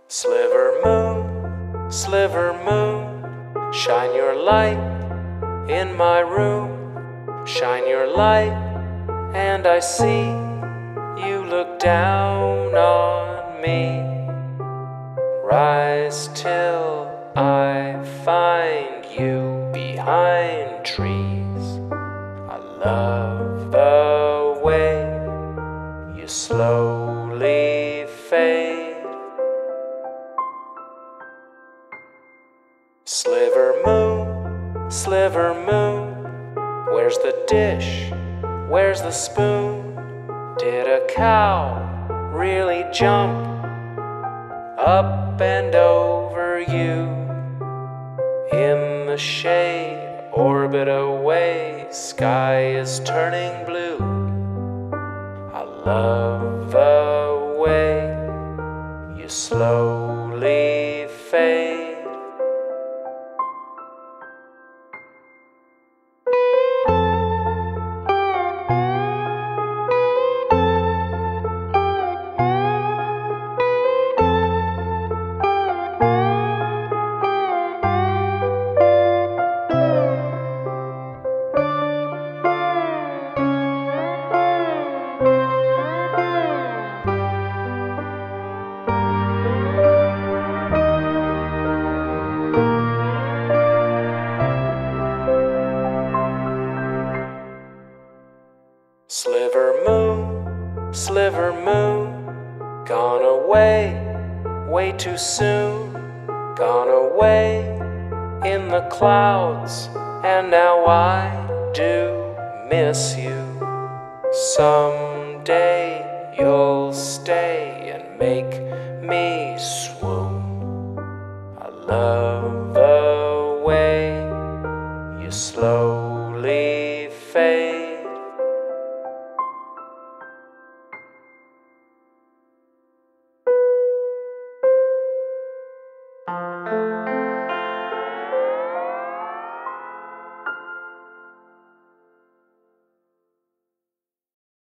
Sliver moon, shine your light in my room. Shine your light, and I see you look down on me. Rise till I find you behind trees. I love the way you slowly fade. Sliver moon, where's the dish? Where's the spoon? Did a cow really jump up and over you? In the shade, orbit away, sky is turning blue. I love the way you slowly fade. Sliver moon, gone away way too soon. Gone away in the clouds, and now I do miss you. Someday you'll stay and make me swoon. I love the way you slow